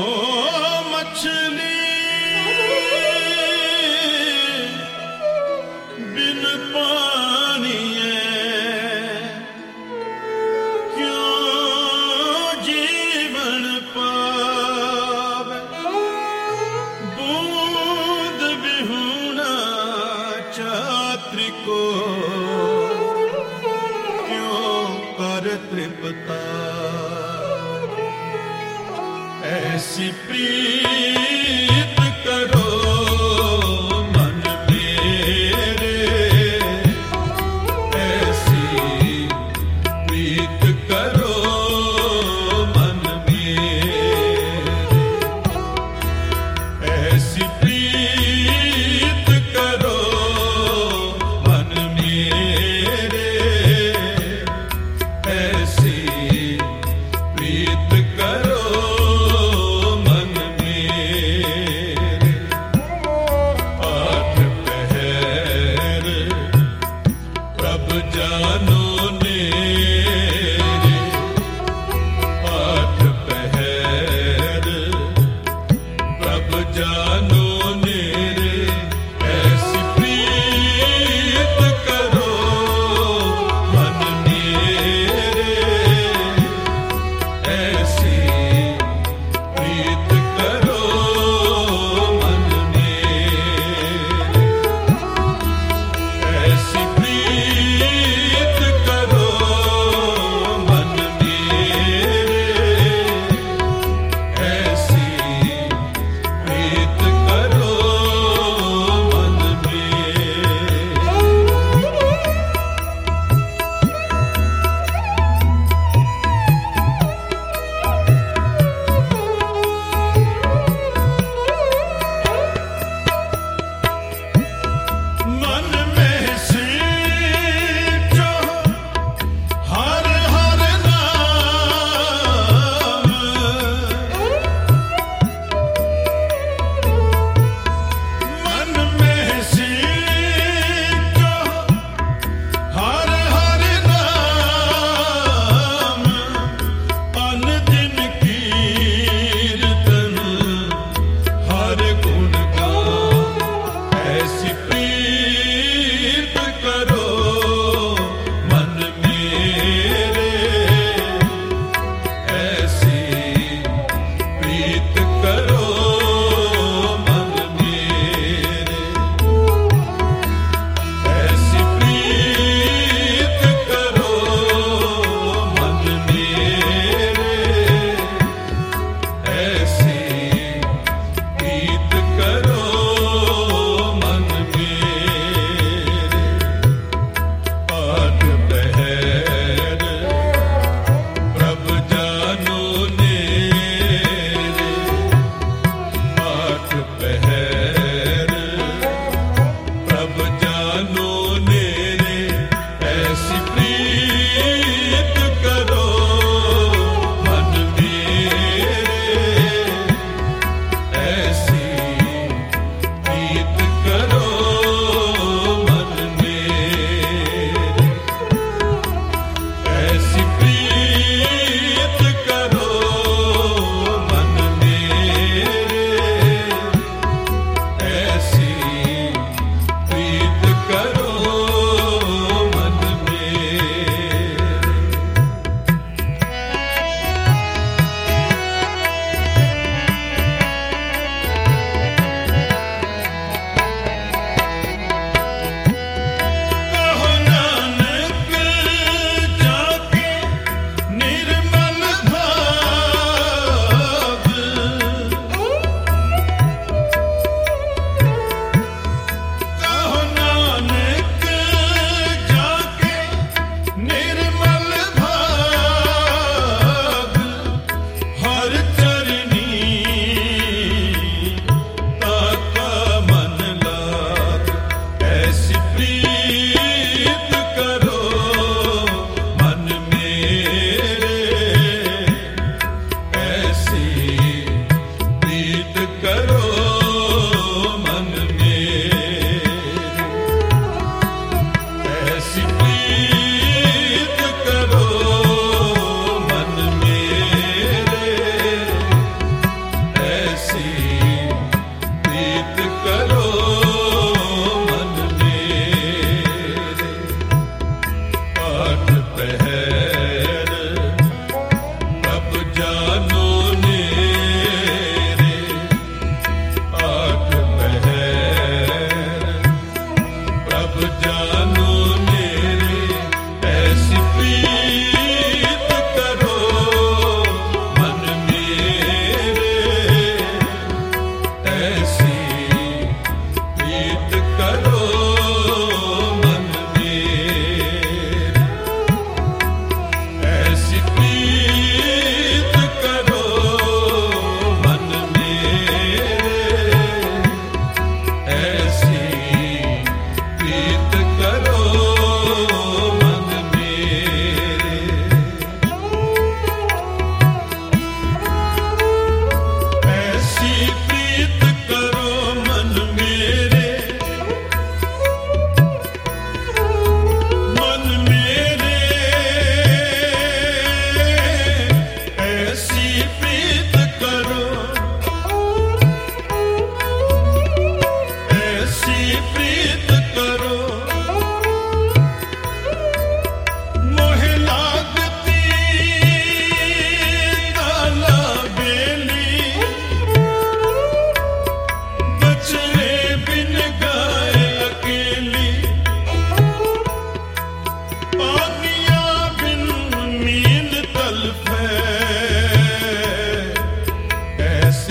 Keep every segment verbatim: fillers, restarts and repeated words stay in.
मछली बिन पानी क्यों जीवन पावे, बूंद बिहुना छात्र को क्यों कर तृप्ता। ऐसी प्रीत करो मन मेरे, ऐसी प्रीत करो मन मेरे, ऐसी प्रीत करो मन मेरे, ऐसी प्रीत करो मन मेरे।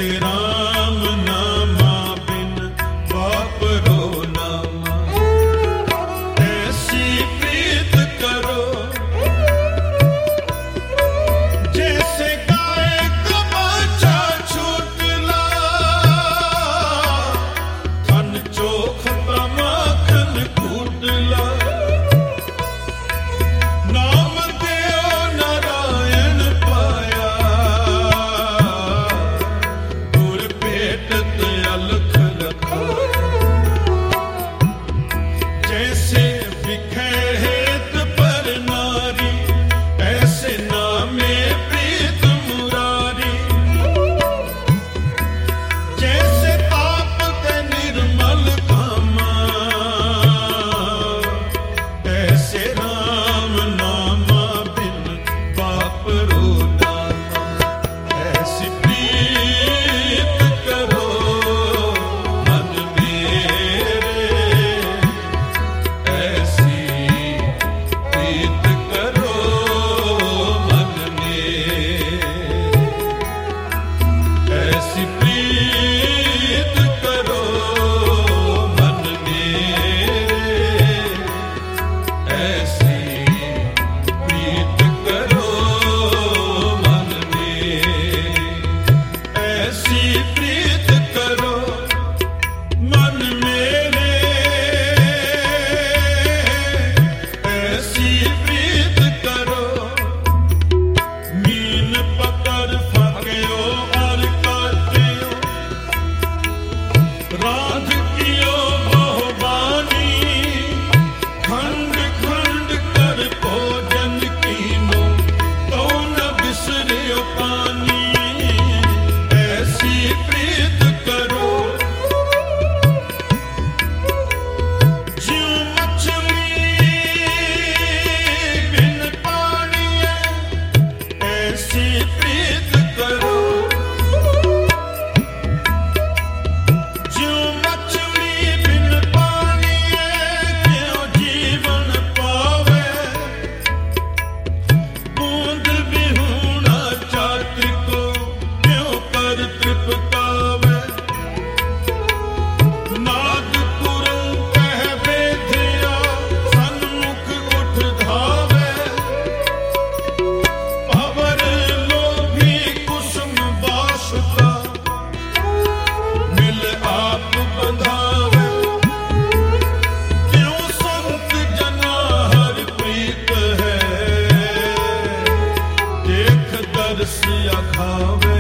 ऐसे राम नामा बिन वापरो नामा, ऐसी प्रीत करो जैसे गाय का बाछा छूटला, थन चोख माखन कूटला। नाम देओ नारायण पाया, गुर भेटत अलख रखा। जैसे बिखे हेत पर नारी, ऐसे नामे प्रीत मुरारी। जैसे ताप ते निर्मल कामा, ऐसे राम नामा बिन वापरो नामा। ऐसी प्रीत करो मन मेरे, ऐसी प्रीत करो मन मेरे, ऐसी प्रीत करो मन मेरे, ऐसी प्रीत करो मन मेरे, ऐसी प्रीत करो मन मेरे, ऐसी प्रीत करो। मीन पकड़ फाक्यो और काट्यो, राज कियो बहुबानी। खंड खंड कर भोजन कीनो, तो न बिसरियो पानी। ऐसी प्रीत करो ज्यों मछली बिन पानी, ऐसी प्रीत करो। ज्यों मछली बिन पानी, क्यों जीवन पावे। बूंद बिहूणा चातक को, क्यों कर तृप्तावे। नाद कुरं कह बेधिया, सन्मुख उठ धावे। अवर लोभी कुसुम बासुका, मिल आप बंधावे। क्यों संत जना हर प्रीत है, देख दर्श अखावे।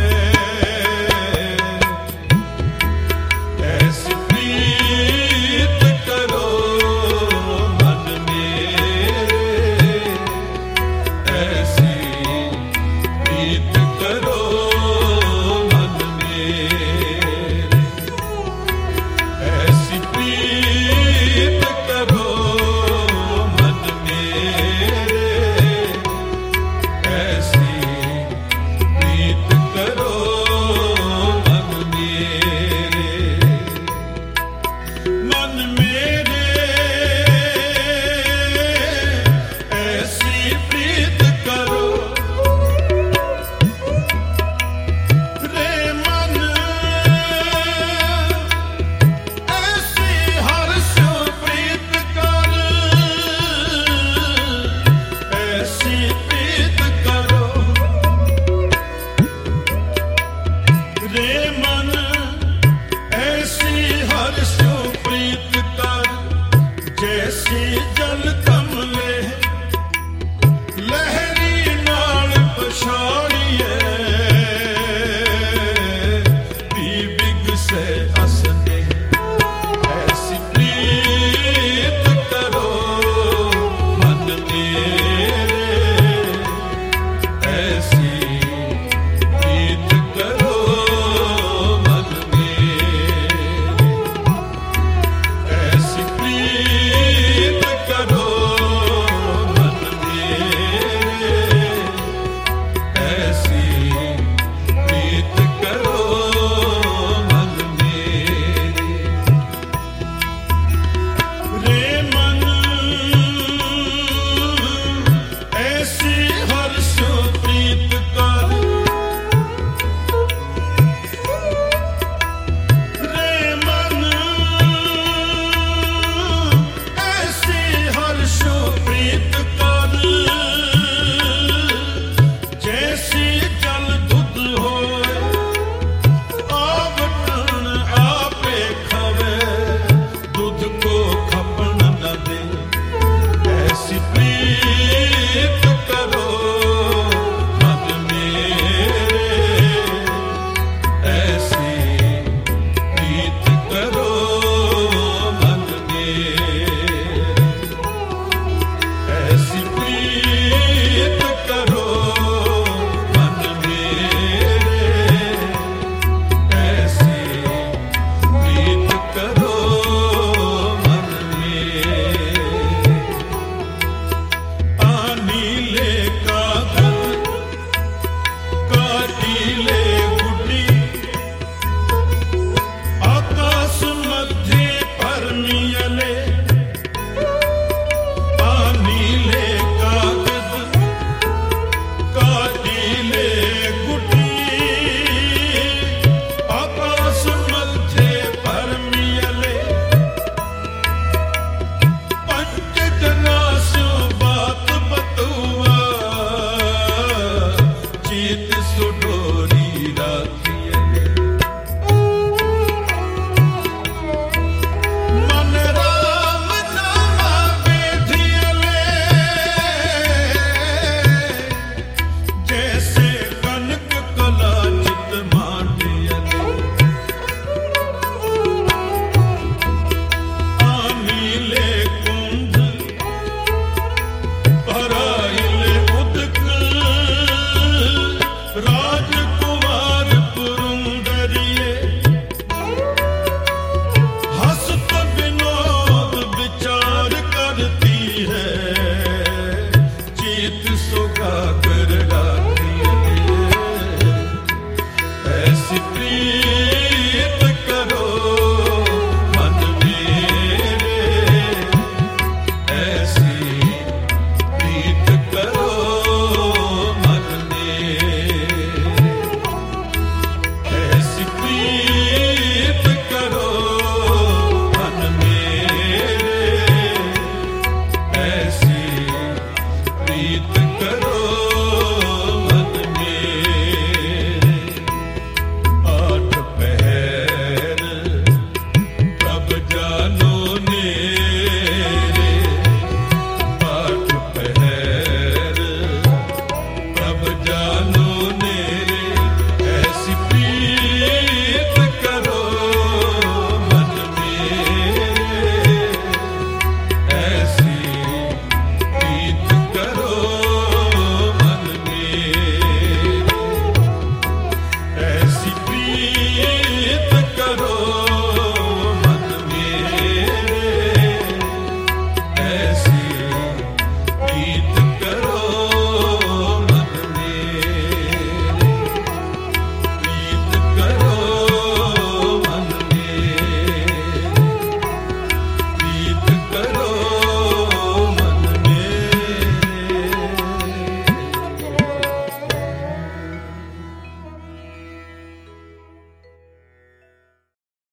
ऐसी प्रीत करो मन मेरे, ऐसी प्रीत करो मन मेरे, ऐसी प्रीत करो मन मेरे, ऐसी प्रीत करो मन मेरे, मन मेरे, ऐसी प्रीत करो। रे मन ऐसी हर्ष प्रीत कर, ऐसी प्रीत करो। रे मन ऐसी हर्ष प्रीत कर, जैसी जल